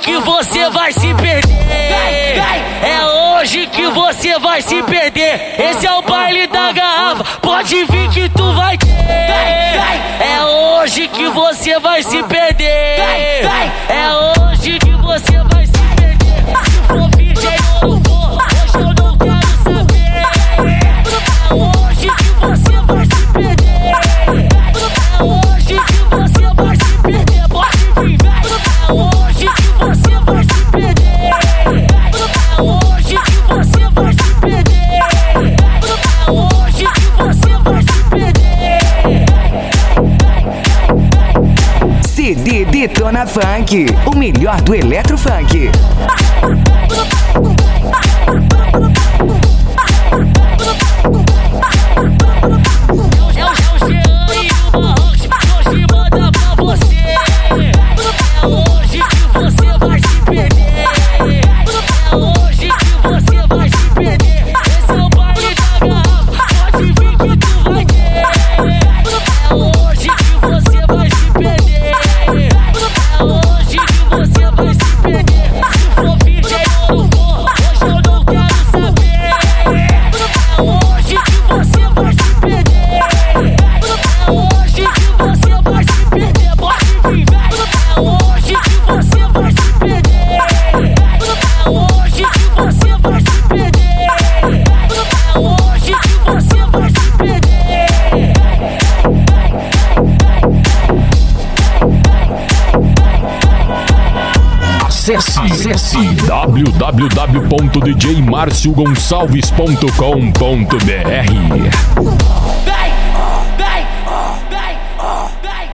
que você vai se perder. É hoje que você vai se perder. Esse é o baile da garrafa, pode vir que tu vai ter. É hoje que você vai se perder. É hoje que você vai se perder. Se for virgem ou não for, hoje eu não quero saber. É hoje que você vai se perder. É hoje que você vai se perder. Pode vir, velho. É hoje que você vai se perder. É hoje que você vai se perder. É hoje que você vai se perder. CD Detona Funk, o melhor do Eletrofunk. Acesse www.djmarciogonçalves.com.br.